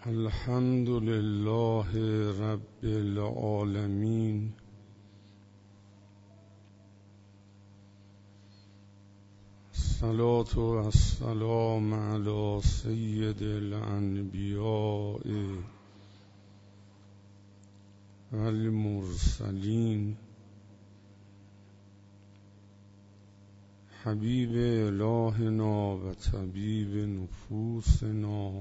الحمد لله رب العالمين الصلاة والسلام على سيد الأنبياء والمرسلين حبيب إلهنا وطبيب نفوسنا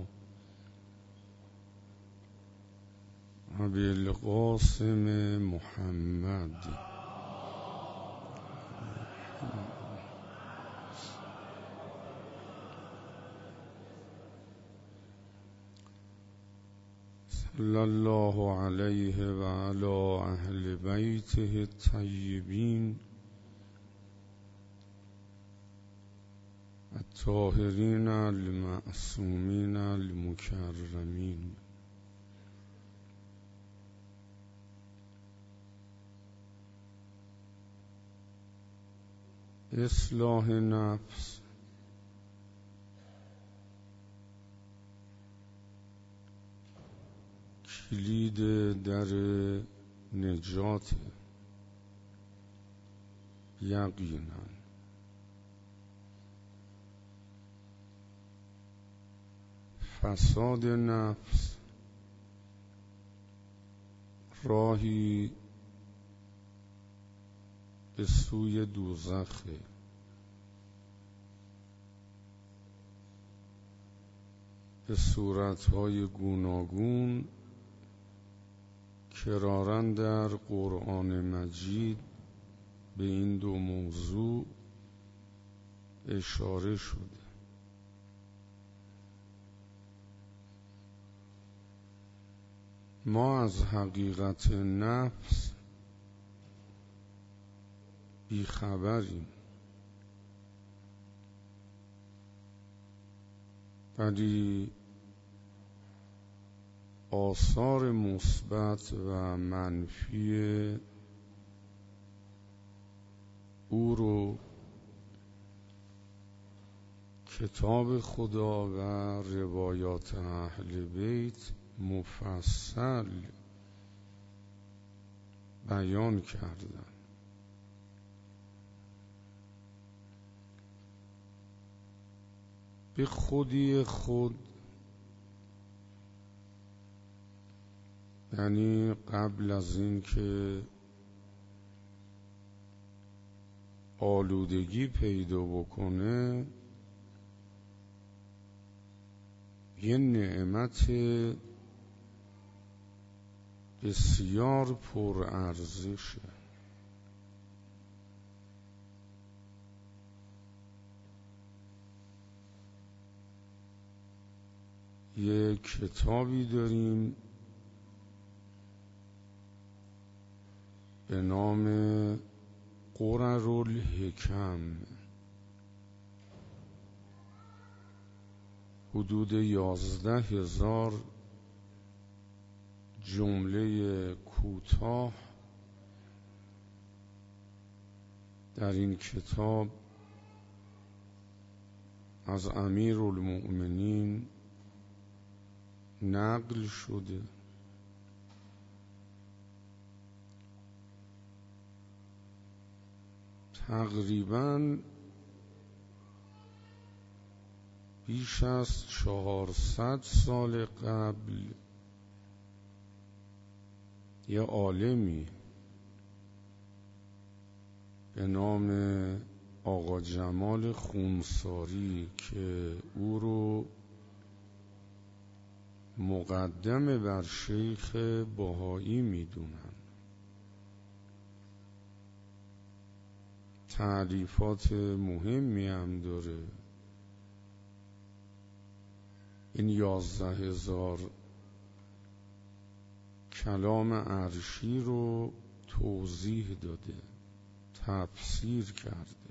بالقاسم محمد صلى الله عليه وعلى أهل بيته الطيبين الطاهرين المعصومين المكرمين. اصلاح نفس کلید در نجات یقینا. فساد نفس راهی به سوی دوزخه. به صورتهای گوناگون کراراً در قرآن مجید به این دو موضوع اشاره شده. ما از حقیقت نفس بیخبریم، ولی آثار مثبت و منفی او رو کتاب خدا و روایات اهل بیت مفصل بیان کردن. به خودی خود، یعنی قبل از این که آلودگی پیدا بکنه، یه نعمت بسیار پرارزشه. یه کتابی داریم به نام قرر الحکم، حدود 11,000 جمله کوتاه در این کتاب از امیرالمؤمنین نقل شده. تقریباً بیش از 400 سال قبل یه عالمی به نام آقا جمال خونساری که او رو مقدم بر شیخ بهایی میدونن، تألیفات مهمی هم داره. این 11,000 کلام عرشی رو توضیح داده، تفسیر کرده.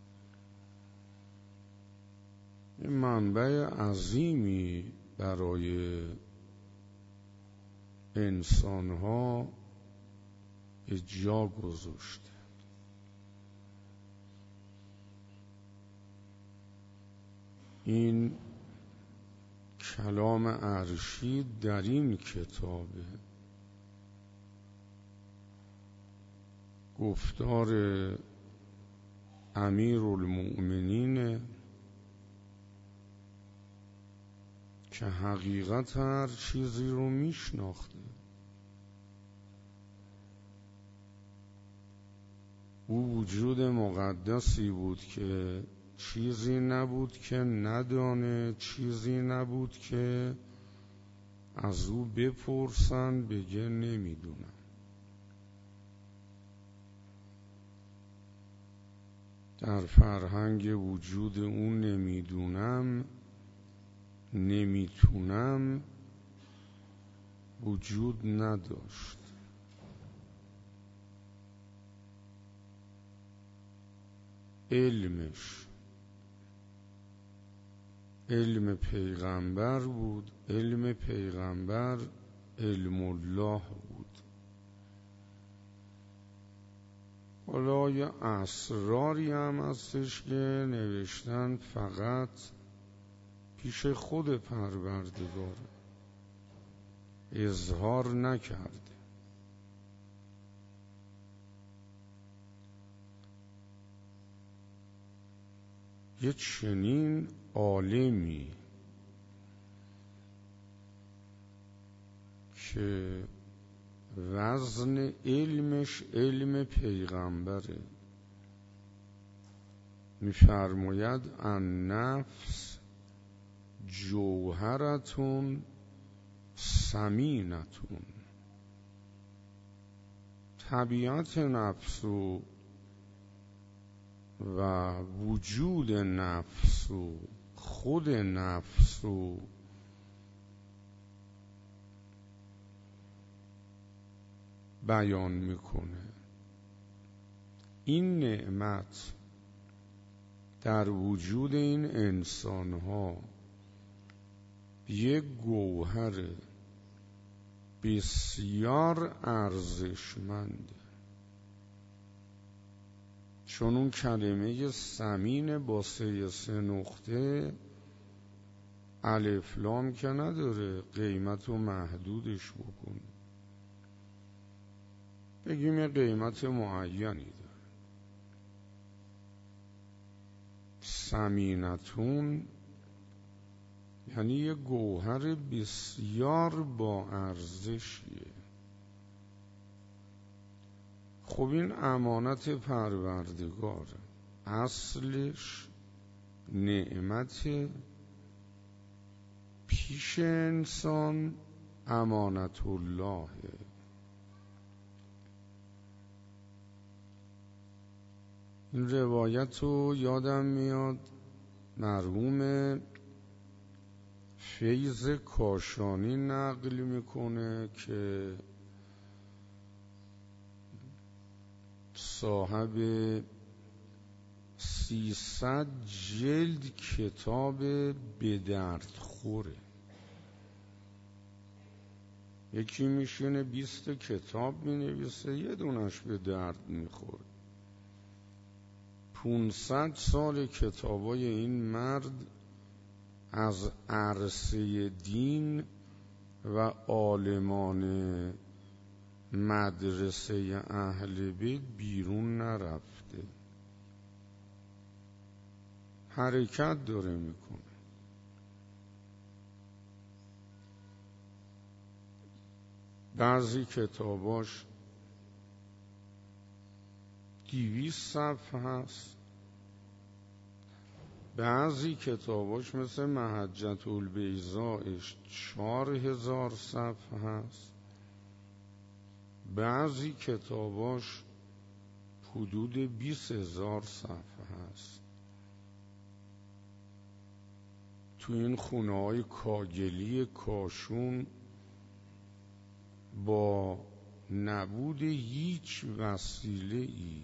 این منبع عظیمی برای انسانها جا گذاشته. این کلام عرشی در این کتابه. گفتار امیرالمؤمنین که حقیقت هر چیزی رو میشناخته. او وجود مقدسی بود که چیزی نبود که ندانه، چیزی نبود که از او بپرسن بگه نمیدونم. در فرهنگ وجود او نمیدونم، نمیتونم وجود نداشت. علمش علم پیغمبر بود، علم پیغمبر علم الله بود. حالا یه اسراری هم هستش که نوشتن فقط پیش خود پروردگار اظهار نکرده. یه چنین عالمی که وزن علمش علم پیغمبره، می‌فرماید النفس جوهرتون ثمینتون. طبیعت نفس و وجود نفس و خود نفس و بیان میکنه. این نعمت در وجود این انسان ها یک گوهر بسیار ارزشمند، چون اون کلمه ثمین با سه نقطه الف لام که نداره قیمت رو محدودش بکن، بگیم یه قیمت معینی داره. ثمینتون یعنی یه گوهر بسیار با ارزشیه. خب این امانت پروردگار، اصلش نعمت پیش انسان امانت الله. این روایت رو یادم میاد مرحوم فیض کاشانی نقل میکنه که صاحب 300 جلد کتاب به درد خوره. یکی میشینه 20 کتاب مینویسه، یه دونش به درد میخوره. 500 سال کتابای این مرد از عرصه دین و عالمان مدرسه اهل بیت بیرون نرفته، حرکت داره میکنه. بعضی کتاباش 200 صفحه هست، بعضی کتاباش مثل محجة البیضاءش 4000 صفحه هست، بعضی کتاباش حدود 20000 صفحه هست. تو این خونه‌های کاگلی کاشون با نبود هیچ وسیله‌ای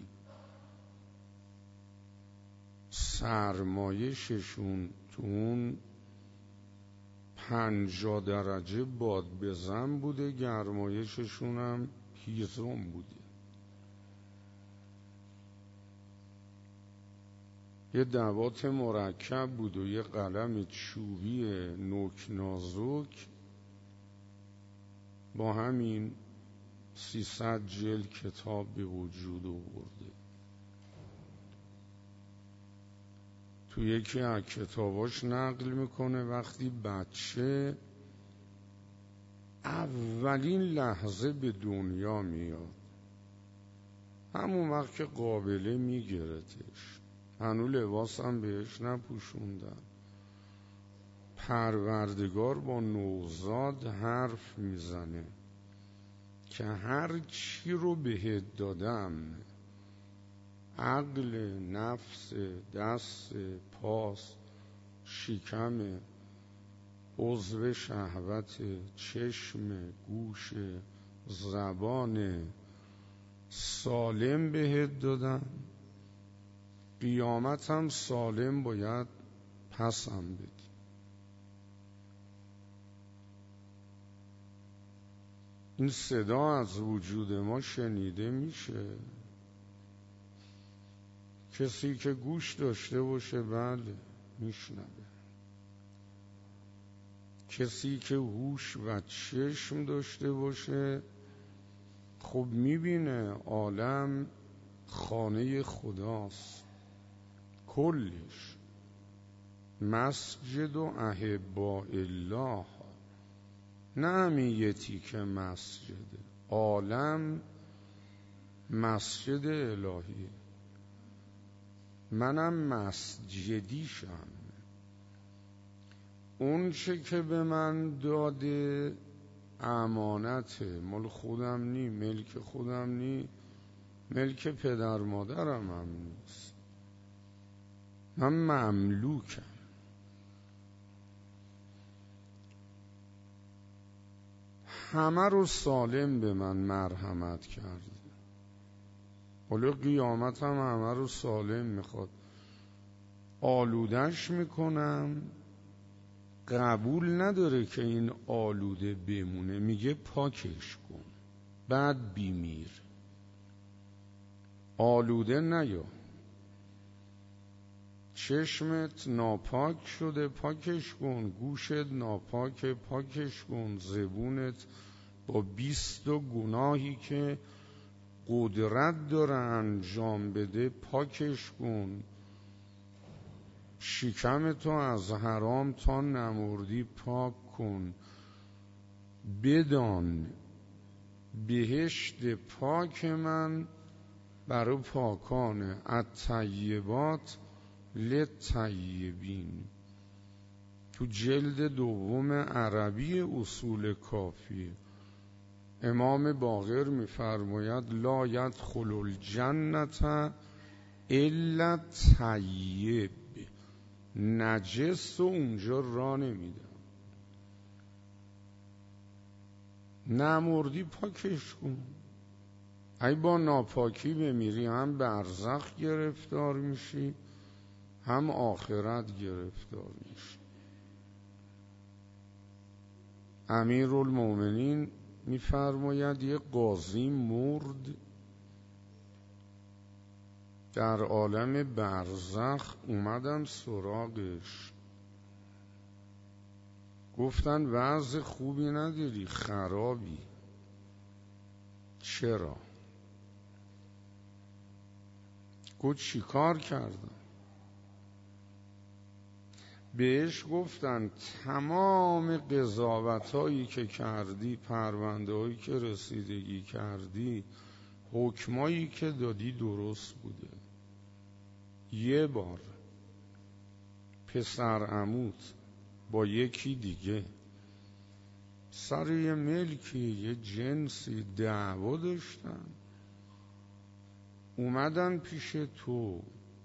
سرمایششون تو اون 50 درجه باد بزن بوده، گرمایششون هم هیزم بوده. یه دوات مرکب بود و یه قلم چوبی نوک نازک، با همین 300 جلد کتاب به وجود آورده. تو یکی از کتاباش نقل میکنه وقتی بچه اولین لحظه به دنیا میاد، همون وقت که قابله میگیرتش، هنو لباس هم بهش نپوشوندن، پروردگار با نوزاد حرف میزنه که هر چی رو بهت دادم، عقل، نفس، دست، پاس، شکم، عضو شهوت، چشم، گوش، زبان، سالم بهت دادم، قیامت هم سالم باید پسم بدی. این صدا از وجود ما شنیده میشه. کسی که گوش داشته باشه بله میشنوه، کسی که هوش و چشم داشته باشه خب میبینه عالم خانه خداست کلش، مسجد و احباء الله، نه همین یه تیکه مسجده، عالم مسجد الهیه، منم مسجدیشم. اون چه که به من داده امانته، مال خودم نی، ملک خودم نی، ملک پدر مادرم هم نیست، من مملوکم. همه رو سالم به من مرحمت کرده، حالا قیامت هم همه رو سالم میخواد. آلودش میکنم، قبول نداره که این آلوده بمونه، میگه پاکش کن بعد بیمیر. آلوده نیا، چشمت ناپاک شده پاکش کن، گوشت ناپاک پاکش کن، زبونت با 20 گناهی که قدرت داره انجام بده پاکش کن، شکمتو از حرام تا نمردی پاک کن. بدان بهشت پاک من برای پاکانه، الطیبات للطیبین. تو جلد دوم عربی اصول کافی امام باقر میفرماید لا یدخل الجنة الا طیب، نجس و اونجا راه نمیدم. نمردی پاکش کن. ای با ناپاکی بمیری هم برزخ گرفتار میشی هم آخرت گرفتار میشی. امیرالمومنین میفرماید یه قاضی مرد، در عالم برزخ اومدن سراغش، گفتن وضع خوبی نداری، خرابی. چرا؟ گفت چی کار کردم؟ بهش گفتن تمام قضاوتایی که کردی، پرونده هایی که رسیدگی کردی، حکمایی که دادی درست بوده. یه بار پسر عموت با یکی دیگه سر یه ملکی یه جنسی دعوا داشتن، اومدن پیش تو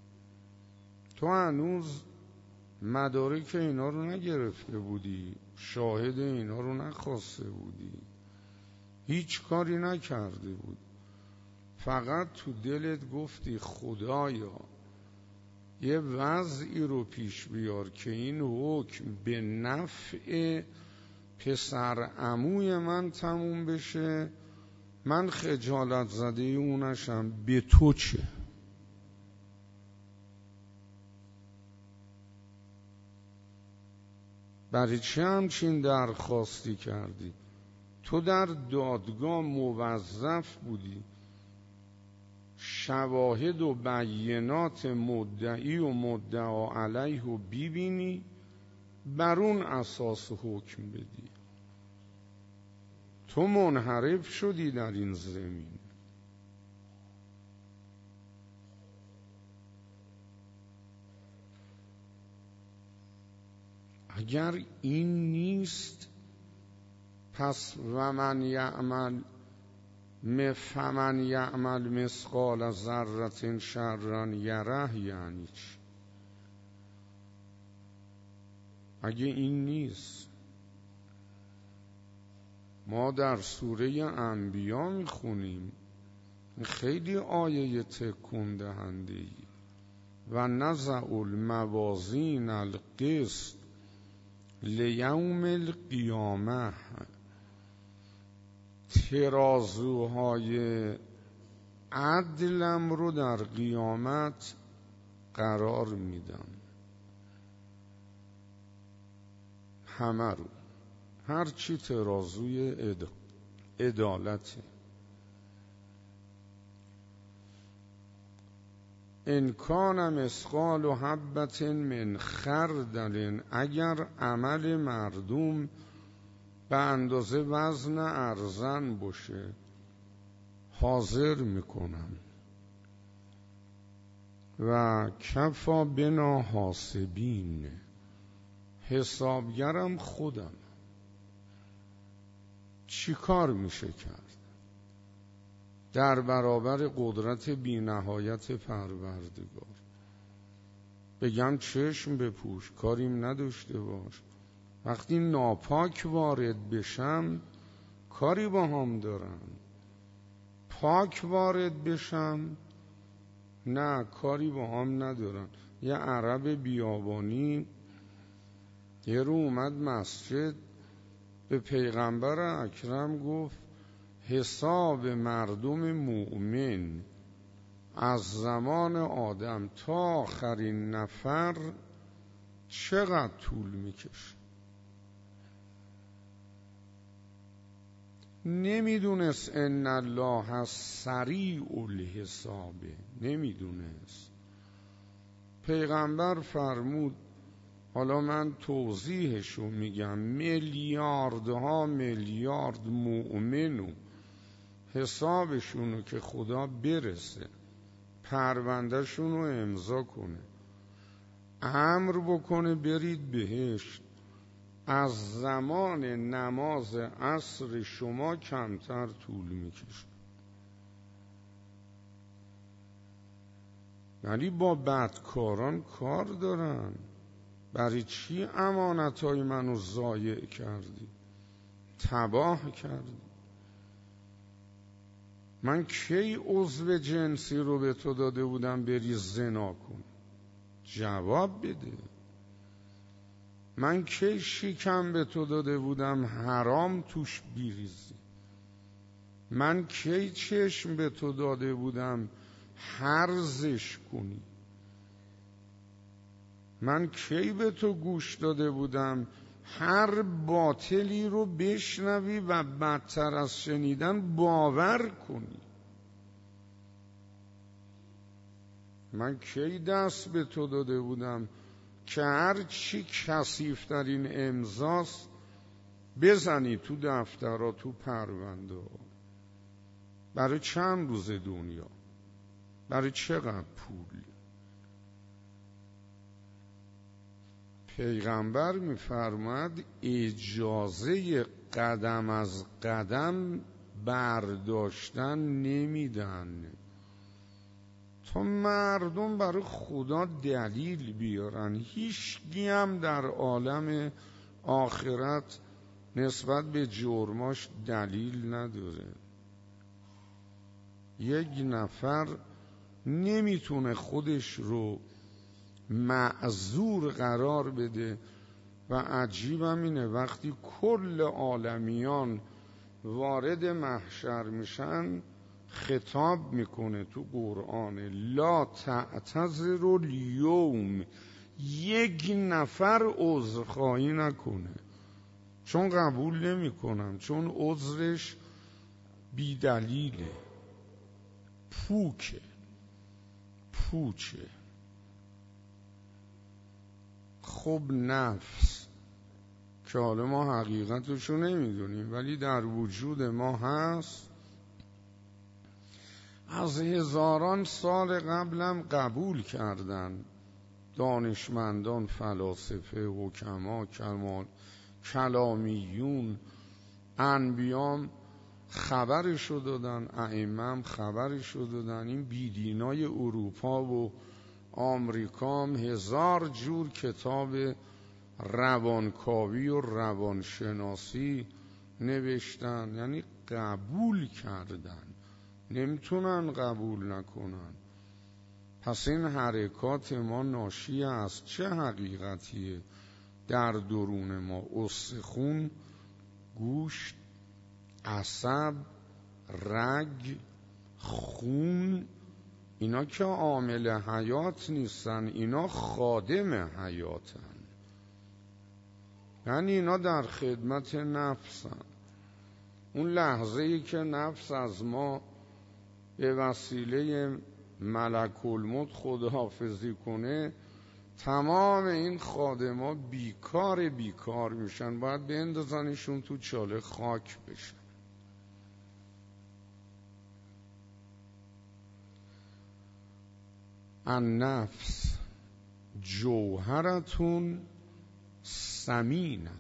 هنوز مدارک اینا رو نگرفته بودی، شاهد اینا رو نخواسته بودی، هیچ کاری نکرده بود، فقط تو دلت گفتی خدایا یه وضعی رو پیش بیار که این حکم به نفع پسر عموی من تموم بشه، من خجالت زده اونشم، به تو چه؟ برای چه همچین درخواستی کردی؟ تو در دادگاه موظف بودی شواهد و بینات مدعی و مدعا علیه رو ببینی، بر اون اساس حکم بدی. تو منحرف شدی در این زمین. اگر این نیست، پس فمن یعمل مثقال ذره شرا یره یعنی چی؟ اگه این نیست، ما در سوره انبیا میخونیم خیلی آیه تکون دهنده ای و نضع الموازین القسط لیوم القیامه، ترازوهای عدلم رو در قیامت قرار میدم، همه رو، هرچی ترازوی عدالته. ان کان مثقال حبة من خردل، اگر عمل مردم به اندازه وزن ارزن باشه حاضر میکنم و کفا بنا حاسبین، حسابگرم خودم. چی کار میشه کرد در برابر قدرت بی نهایت پروردگار؟ بگم چشم بپوش، کاریم نداشته باش. وقتی ناپاک وارد بشم کاری با هم دارن، پاک وارد بشم نه، کاری با هم ندارن. یه عرب بیابانی یه رو اومد مسجد، به پیغمبر اکرم گفت حساب مردم مؤمن از زمان آدم تا آخرین نفر چقدر طول میکشه؟ نمیدونست ان الله سریع الحسابه، نمیدونست. پیغمبر فرمود، حالا من توضیحشو میگم، میلیاردها میلیارد مؤمنو حسابشونو که خدا برسه پروندهشونو امضا کنه، امر بکنه برید بهشت، از زمان نماز عصر شما کمتر طول میکشه. یعنی با بدکاران کار دارن. برای چی امانتهای منو ضایع کردی، تباه کردی؟ من کی عضو جنسی رو به تو داده بودم بری زنا کن؟ جواب بده. من کی شکم به تو داده بودم حرام توش بیریزی؟ من کی چشم به تو داده بودم هرزش کنی؟ من کی به تو گوش داده بودم هر باطلی رو بشنوی و بدتر از شنیدن باور کنی؟ من کی دست به تو داده بودم که هر چی کثیف‌ترین امضاست بزنی تو دفترها، تو پرونده ها؟ برای چند روز دنیا؟ برای چقدر پول؟ پیغمبر می‌فرماید اجازه قدم از قدم برداشتن نمیدن تا مردم برای خدا دلیل بیارن. هیچکی هم در عالم آخرت نسبت به جرماش دلیل نداره. یک نفر نمیتونه خودش رو معذور قرار بده و عجیبم اینه وقتی کل عالمیان وارد محشر میشن خطاب میکنه تو قرآن لا تعتذروا الیوم یک نفر عذرخواهی نکنه، چون قبول نمی کنم، چون عذرش بی دلیله، پوچه. خب نفس که حالا ما حقیقتشو نمیدونیم ولی در وجود ما هست، از هزاران سال قبلم قبول کردن دانشمندان، فلاسفه، حکما، کلامیون، انبیام خبرشو دادن، ائمه خبرشو دادن. این بیدینای اروپا و آمریکا هم هزار جور کتاب روانکاوی و روانشناسی نوشتن، یعنی قبول کردن، نمیتونن قبول نکنن. پس این حرکات ما ناشی از چه حقیقتیه؟ در درون ما استخون، گوشت، عصب، رگ، خون، اینا که عامل حیات نیستن، اینا خادم حیاتن، یعنی اینا در خدمت نفسن. اون لحظه ای که نفس از ما به وسیله ملک الموت خداحافظی کنه، تمام این خادما بیکار میشن، باید بندازنشون تو چاله خاک بشن. النفس جوهرتون ثمینتون.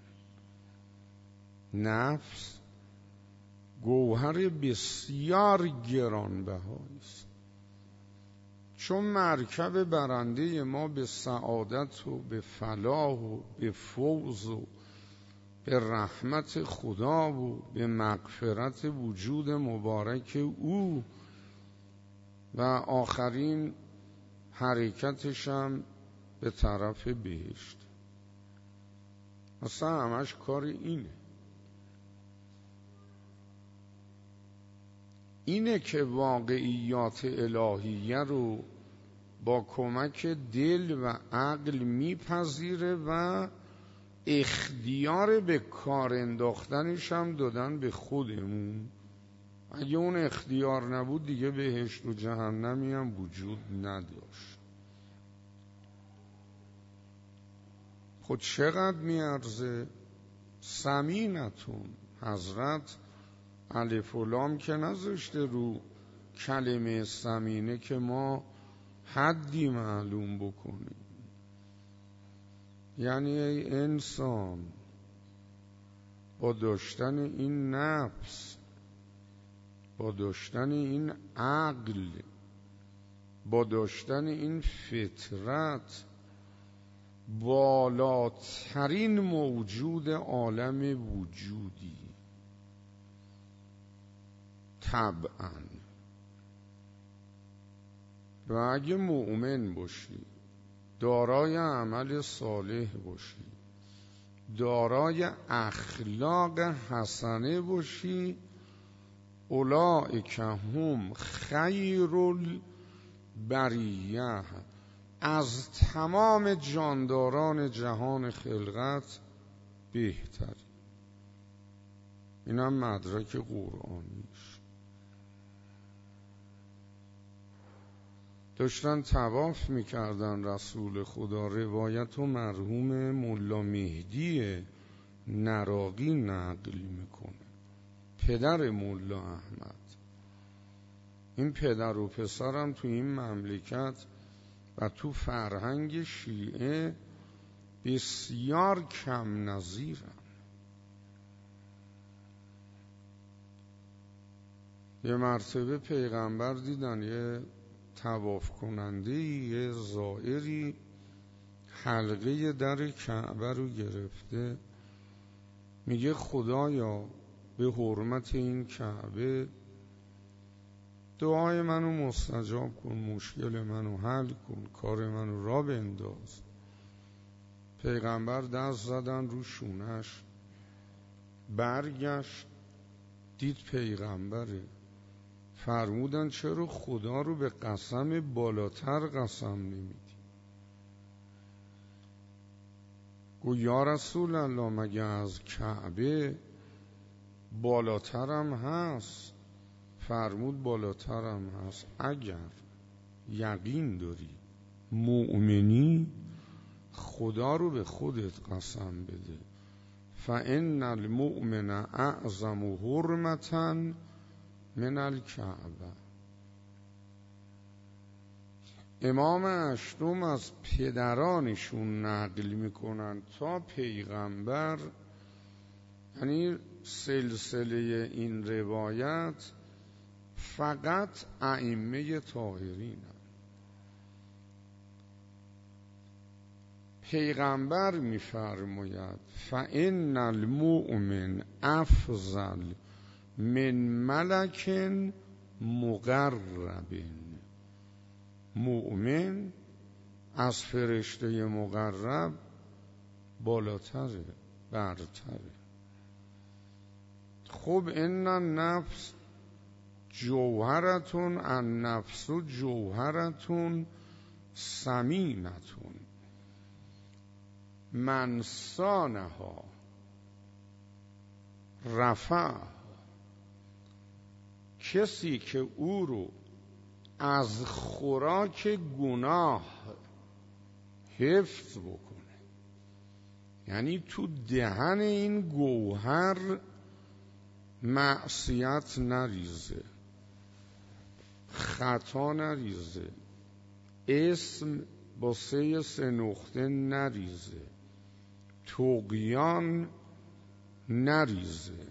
نفس گوهر بسیار گرانبهایی است، چون مرکب برنده ما به سعادت و به فلاح و به فوز و به رحمت خدا و به مغفرت وجود مبارک او و آخرین حرکتش هم به طرف بهشت. اصلا همش کار اینه که واقعیات الهیه رو با کمک دل و عقل میپذیره و اختیار به کار انداختنش هم دادن به خودمون. اگه اون اختیار نبود دیگه بهشت و جهنمی هم وجود نداشت. خود چقدر میارزه؟ ثمینتون. حضرت الف و لام که نذاشته رو کلمه ثمینه که ما حدی معلوم بکنیم. یعنی ای انسان، با داشتن این نفس، با داشتن این عقل، با داشتن این فطرت، بالاترین موجود عالم وجودی طبعا. و اگه مؤمن باشی، دارای عمل صالح باشی، دارای اخلاق حسنه باشی، اولئک هم خیر البریه، از تمام جانداران جهان خلقت بهتری. اینم مدرک قرآنیش. داشتن طواف میکردن رسول خدا، روایت و مرحوم ملا مهدی نراقی نقل میکنه، پدر ملا احمد. این پدر و پسرم تو این مملکت و تو فرهنگ شیعه بسیار کم نظیرن. یه مرتبه پیغمبر دیدن یه طواف کننده، یه زائری حلقه در کعبه رو گرفته، میگه خدایا به حرمت این کعبه دعای منو مستجاب کن، مشکل منو حل کن، کار منو را بنداز. پیغمبر دست زدن رو شونش، برگشت دید پیغمبره، فرمودن چرا خدا رو به قسم بالاتر قسم نمیدی؟ گو یا رسول الله مگه از کعبه بالاترم هست؟ فرمود بالاترم هست. اگر یقین داری مؤمنی خدا رو به خودت قسم بده. فإن المؤمن اعظم حرمة من الکعبه. امام اشتم از پدرانشون نقل میکنن تا پیغمبر، یعنی سلسله این روایت فقط ائمه طاهرین. پیغمبر میفرماید فإن المؤمن افضل من ملک مقرب. مؤمن از فرشته مقرب بالاتره، برتره. خب ان النفس جوهرتون، النفس جوهرتون ثمینتون من صانها رفع. کسی که او رو از خوراک گناه حفظ بکنه، یعنی تو دهن این گوهر معصیت نریزه، خطا نریزه، اسم با سه نقطه نریزه، طغیان نریزه.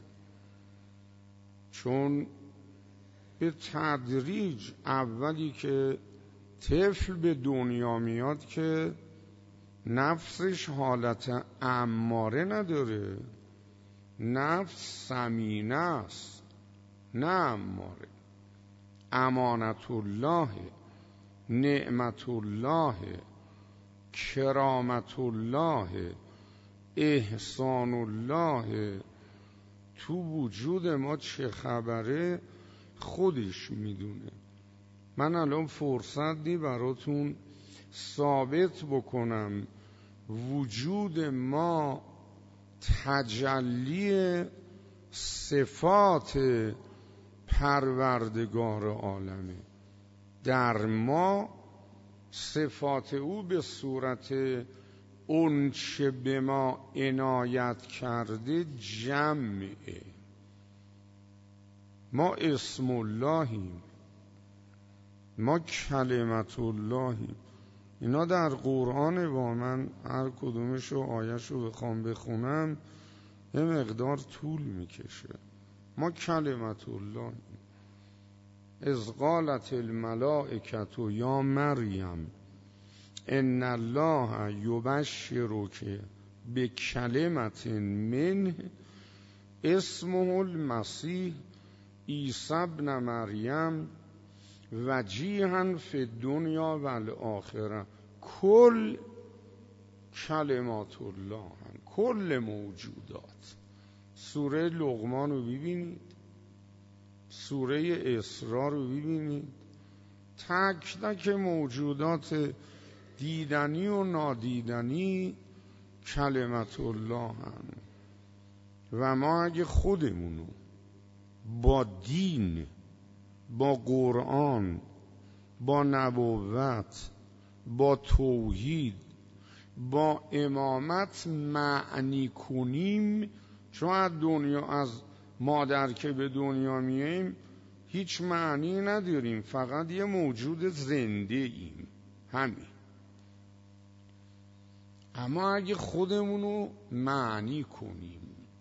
چون به تدریج اولی که طفل به دنیا میاد که نفسش حالت اماره نداره، نفس سمینه است نه اماره. امانت الله، نعمت الله، کرامت الله، احسان الله تو وجود ما چه خبره خودش میدونه. من الان فرصتی براتون ثابت بکنم وجود ما تجلی صفات پروردگار عالمه. در ما صفات او به صورت اونچه به ما عنایت کرده جمعه. ما اسم اللهیم، ما کلمت اللهیم. اینا در قرآن با من هر کدومشو آیهشو بخوام بخونم یه مقدار طول میکشه. ما کلمت اللهیم. اذ قالت الملائکة یا مریم ان الله یبشرک بکلمة منه اسمه المسیح عیسی ابن مریم وجیها فی الدنیا و الاخره. کل کلمات الله، کل موجودات. سوره لقمان رو ببینید، سوره اسراء رو ببینید، تک تک موجودات دیدنی و نادیدنی کلمت الله هم. و ما اگه خودمونو با دین، با قرآن، با نبوت، با توحید، با امامت معنی کنیم، چون از دنیا، از مادر که به دنیا میاییم هیچ معنی نداریم، فقط یه موجود زنده ایم، همین. اما اگه خودمونو معنی کنیم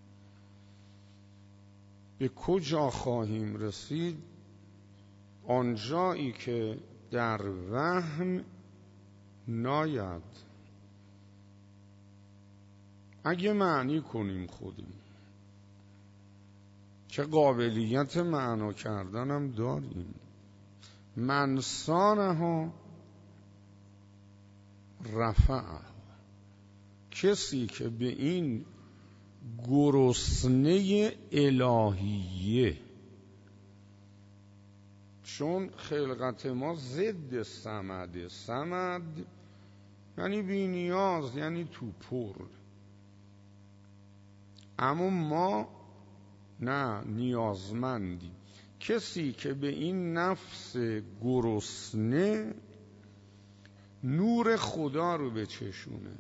به کجا خواهیم رسید؟ آنجایی که در وهم ناید. اگه معنی کنیم خودمون، که قابلیت معنا کردن هم داریم. من صانها رفع. کسی که به این گرسنه الهیه، چون خلقت ما ضد صمد، صمد یعنی بی نیاز، یعنی تو پر. اما ما نه، نیازمندیم. کسی که به این نفس گرسنه نور خدا رو بچشونه،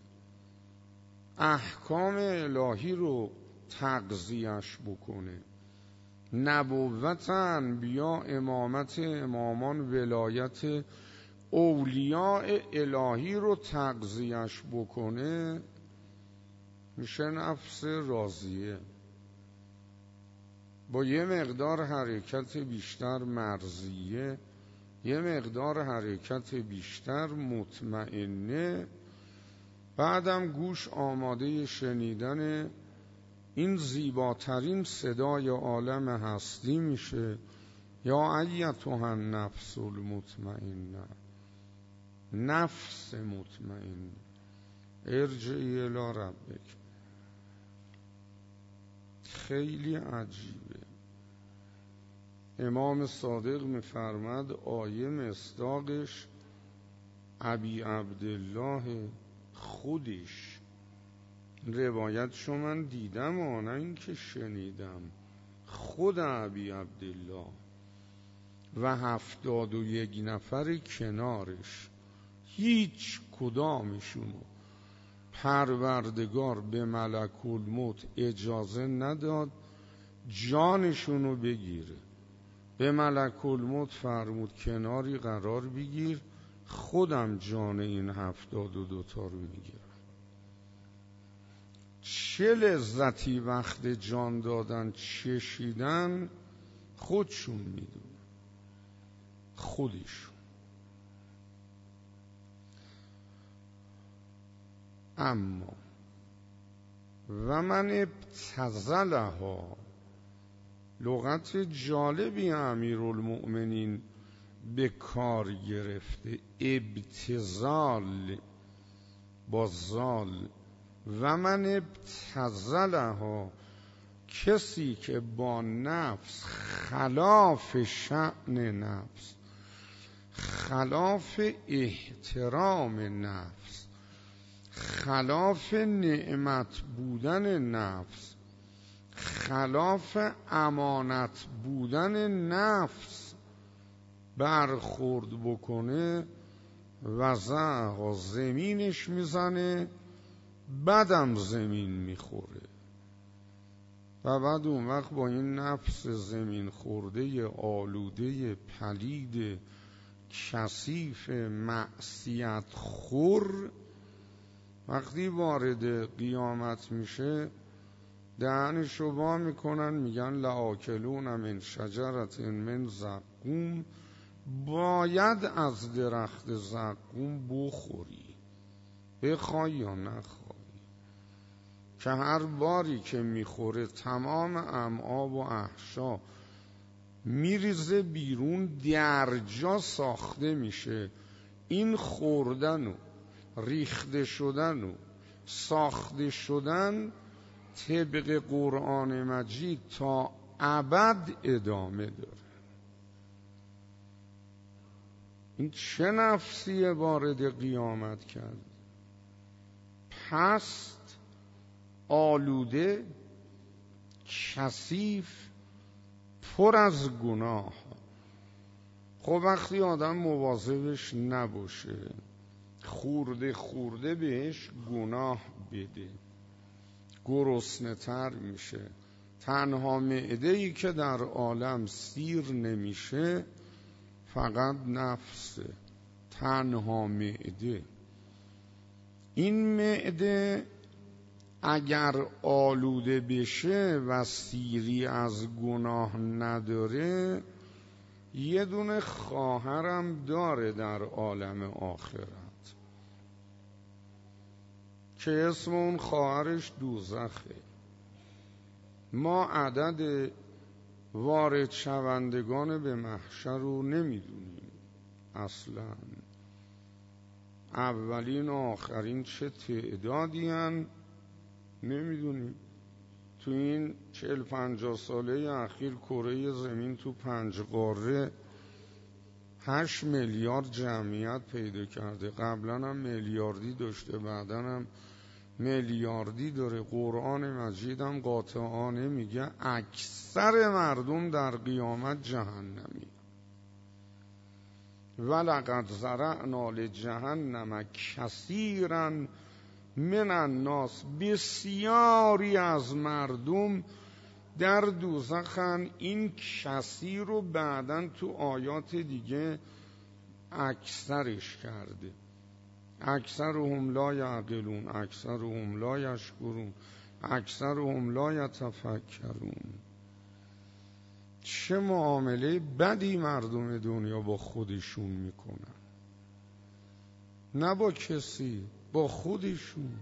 احکام الهی رو تغذیه‌اش بکنه، نبوت انبیا، امامت امامان، ولایت اولیاء الهی رو تغذیه‌اش بکنه، میشه نفس راضیه. با یه مقدار حرکت بیشتر مرضیه، یه مقدار حرکت بیشتر مطمئنه، بعدم گوش آماده شنیدن این زیباترین صدای عالم هستی میشه. یا ایتها النفس المطمئنه، نفس مطمئن، ارجعی الی ربک. خیلی عجیبه. امام صادق میفرماد آیه مصداقش ابی عبدالله خودش، روایتشو من دیدم نه اینکه شنیدم، خود ابی عبدالله و 71 نفر کنارش، هیچ کدامشونو پروردگار به ملک الموت اجازه نداد جانشونو بگیره. به ملک الموت فرمود کناری قرار بگیر، خودم جان این 72 تا رو میگیرم. چه لذتی وقت جان دادن چشیدن خودشون میدونن، خودشون. اما و من ابتذلها، لغت جالبی امیرالمؤمنین به کار گرفته، ابتذال با زال. و من ابتذلها، کسی که با نفس خلاف شأن نفس، خلاف احترام نفس، خلاف نعمت بودن نفس، خلاف امانت بودن نفس برخورد بکنه، وضعها زمینش میزنه، بعدم زمین میخوره. و بعد اون وقت با این نفس زمین خورده، آلوده، پلید، کثیف، معصیت خور، وقتی وارد قیامت میشه دهنشو وا میکنن، میگن لآکلون من شجرة من زقوم، باید از درخت زقوم بخوری، بخوای یا نخوای، که هر باری که میخوره تمام امعا و احشا میریزه بیرون، درجا ساخته میشه. این خوردن و ریخته شدن و ساخته شدن طبق قرآن مجید تا ابد ادامه داره. این چه نفسیه وارد قیامت کرد؟ پست، آلوده، کثیف، پر از گناه. خب وقتی آدم مواظبش نباشه، خورده خورده بهش گناه بده، گرسنه تر میشه. تنها معده‌ای که در عالم سیر نمیشه فقط نفسه، تنها معده. این معده اگر آلوده بشه و سیری از گناه نداره، یه دونه خواهرم داره در عالم آخرت که اسم اون خواهرش دوزخه. ما عدد وارد شوندگان به محشر رو نمیدونیم اصلا، اولین و آخرین چه تعدادی هن نمیدونیم. تو این 40-50 ساله اخیر کره زمین تو 5 قاره 8 میلیارد جمعیت پیدا کرده. قبلا هم میلیاردی داشته، بعدا هم میلیاردی داره. قرآن مجید هم قاطعانه میگه اکثر مردم در قیامت جهنمی. ولقد ذرأنا لجهنم کثیرا من الناس، بسیاری از مردم در دوزخن. این کثیر رو بعداً تو آیات دیگه اکثرش کرده. اکثرهم لا یعقلون، اکثرهم لا یشکرون، اکثرهم لا یتفکرون. چه معامله بدی مردم دنیا با خودشون میکنن، نه با کسی، با خودشون.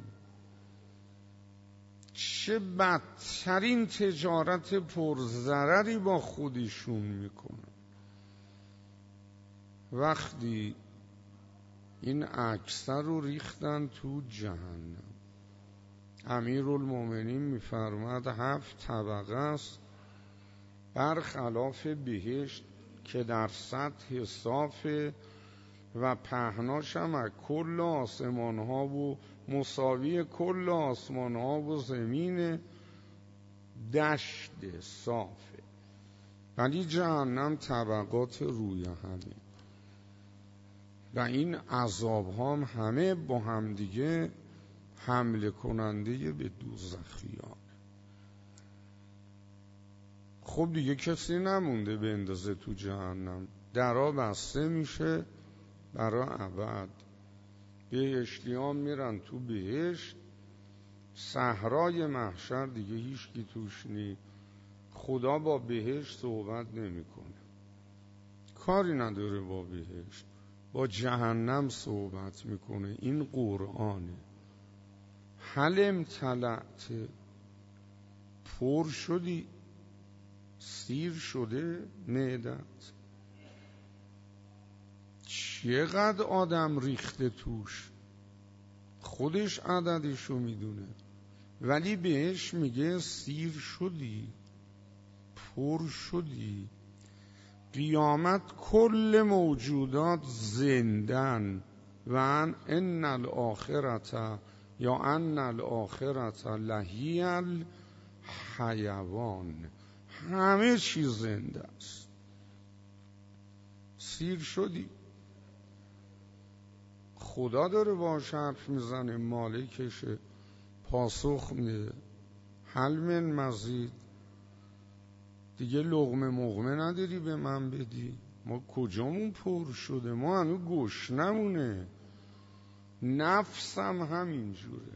چه بدترین تجارت پرضرری با خودشون میکنن. وقتی این اکثر رو ریختن تو جهنم. امیرالمومنین میفرماد 7 طبقه است، برخلاف بهشت که در سطح صافه و پهناش هم از کل آسمان ها و مساوی کل آسمان ها و زمین دشت صافه. ولی جهنم طبقات روی همه و این عذاب هم همه با هم دیگه حمله کننده به دوزخیان. خب دیگه کسی نمونده به اندازه تو جهنم. درها بسته میشه برای ابد. بهشتیان میرن تو بهشت، صحرای محشر دیگه هیچ کی توش نی. خدا با بهشت صحبت نمیکنه، کاری نداره با بهشت، با جهنم صحبت میکنه. این قرآنه. هل امتلأت، پر شدی، سیر شده معدت. چقدر آدم ریخته توش، خودش عددشو میدونه، ولی بهش میگه سیر شدی، پر شدی. قیامت کل موجودات زندن و ان الاخرة یا ان الاخرة لهی الحیوان. همه چیز زنده است. سیر شدی. خدا داره باهاش حرف میزنه، مالکشه، پاسخ میده هل من مزید. دیگه لقمه مغمه نداری به من بدی؟ ما کجامون پر شده؟ ما هنو گشنمونه. نفسم همینجوره.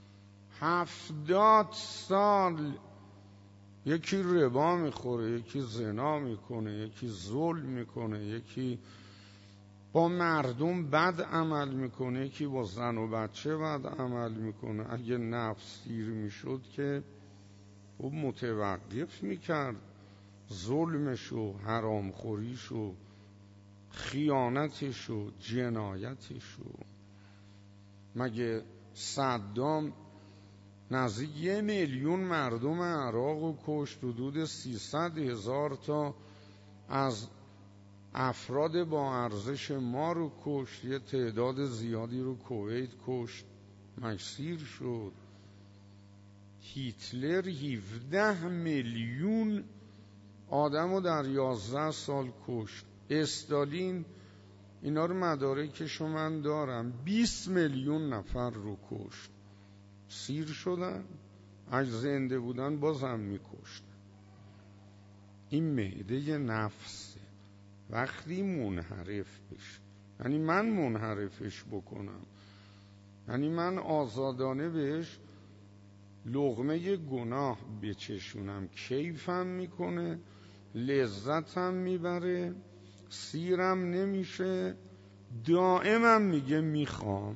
70 سال یکی ربا میخوره، یکی زنا میکنه، یکی ظلم میکنه، یکی با مردم بد عمل میکنه، یکی با زن و بچه بد عمل میکنه. اگه نفس سیر میشد که او متوقف میکرد ظلمشو، حرامخوریشو، خیانتشو، جنایتشو. مگه صدام نزدیک 1 میلیون مردم عراق رو کشت، حدود 300,000 تا از افراد با ارزش ما رو کشت، یه تعداد زیادی رو کویت کشت، مکسیر شد. هیتلر 17 میلیون آدم رو در 11 سال کشت. استالین، اینا رو مدارکشو من دارم، 20 میلیون نفر رو کشت. سیر شدن، اگه زنده بودن بازم میکشت. این معده نفسه. وقتی منحرف بشه، یعنی من منحرفش بکنم، یعنی من آزادانه بهش لقمه گناه بچشونم، کیفم میکنه، لذتم میبره، سیرم نمیشه، دائمم میگه میخوام.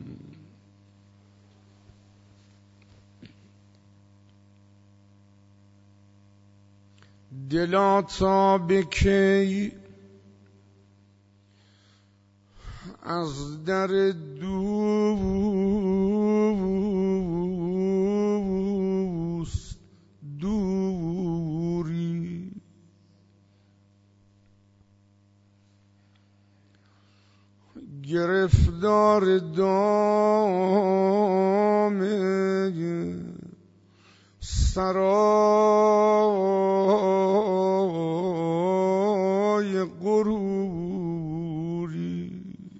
دلا تا به کی از در دوست دوری. گرفتار دام سرای غروری،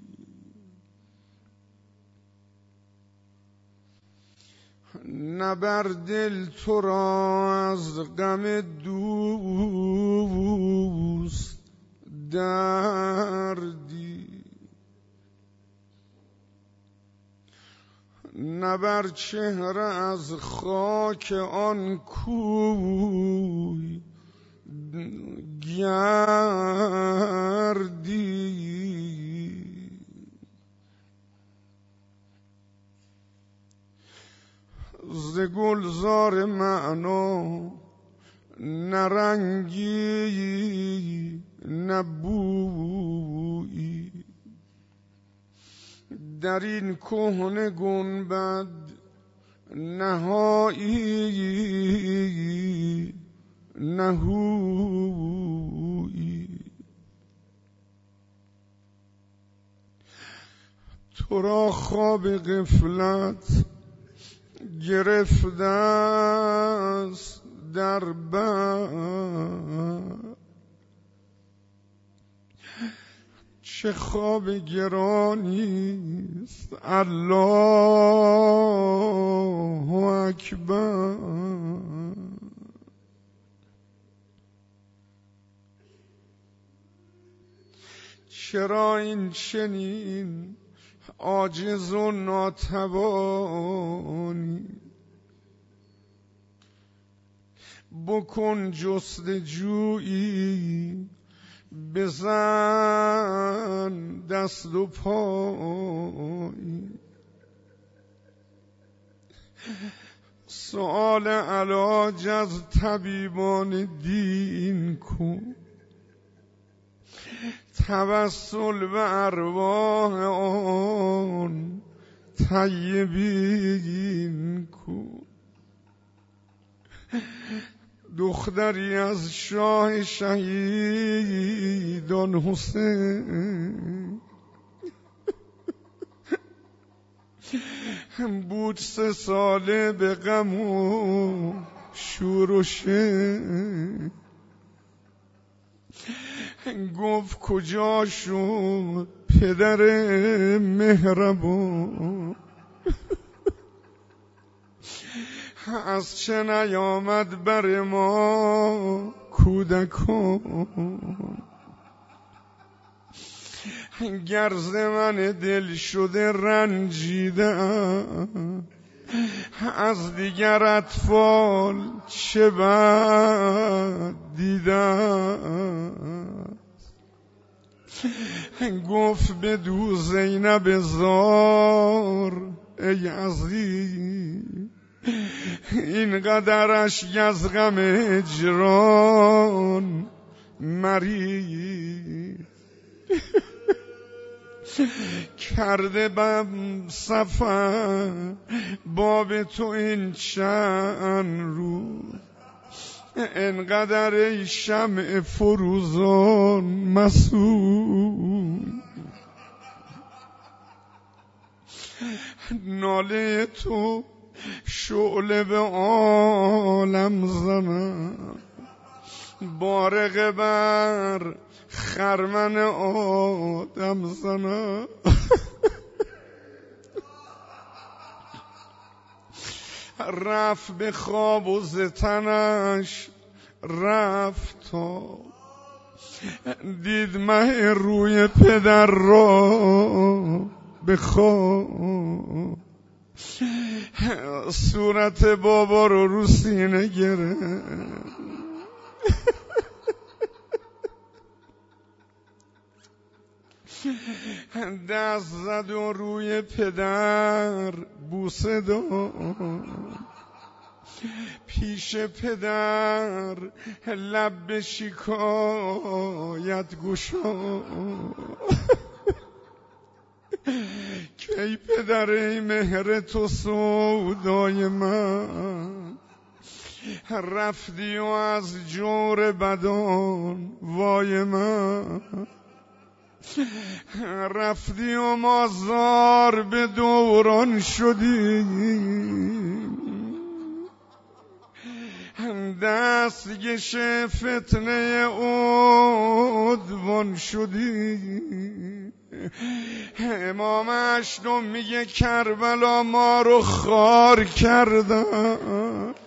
نه بر دل تو را از غم دوست دردی، نه بر چهره از خاک آن کوی گردی. ز گلزار معنا نه رنگی نه بویی، در این کهنه گنبد نهایی نهویی. تو را خواب غفلت گرفته است در بر، چه خواب گرانیست الله اکبر. چرا این چنین عاجز و ناتوانی، بکن جستجویی بزن دست و پایی. سؤال علاج از طبیبان دین کن، توسل به ارواح آن طیبین کن. دختری از شاه شهیدان حسین بود 3 ساله به غم و شور و شن، گفت کجا شد پدر مهربان، از چه نیامد بر ما کودکان. گرز من دل شده رنجیدم، از دیگر اطفال چه بد دیدم. گفت بدو زینب زار ای عزیز، اینقدرش از غم هجران مریض. کرده بم سفر باب تو این چند روز، انقدر ای شمع فروزان مسئول. ناله تو شعله به عالم زنم، بارق بر خرمن آدم زنم. رفت به خواب و زتنش رفت تا دید مه روی پدر را به خواب، صورت بابا رو سینه گرفت. دست زد و روی پدر بوسه داد، پیش پدر لب به شکایت گشاد. کی پدر ای مهر تو سودای من، رفتی و از جور بدان وای من. رفتی و مازار به دوران شدی، دستگش فتنه عدوان شدی. امام اشدم میگه کربلا ما رو خار کردن،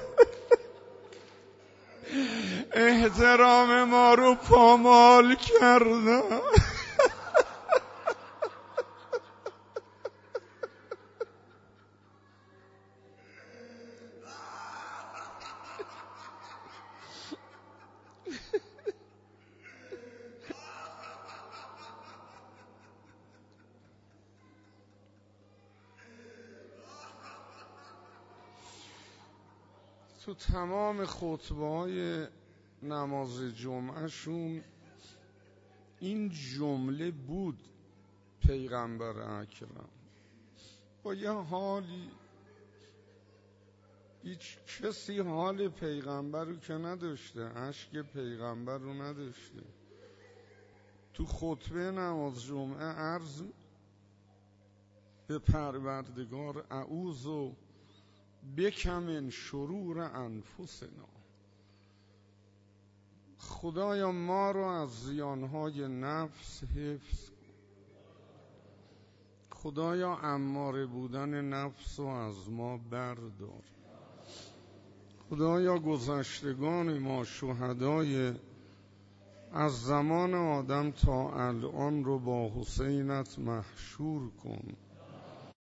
احترام ما رو پامال کردن. تو تمام خطبه‌های نماز جمعهشون این جمله بود پیغمبر اکرم با یه حالی. هیچ کسی حال پیغمبر رو که نداشته، اشک پیغمبر رو نداشته. تو خطبه نماز جمعه عرض به پروردگار اعوذ بک من شرور انفسنا، خدایا ما رو از زیانهای نفس حفظ کن. خدایا اماره بودن نفس رو از ما بردار. خدایا گذشتگان ما شهدای از زمان آدم تا الان رو با حسینت محشور کن.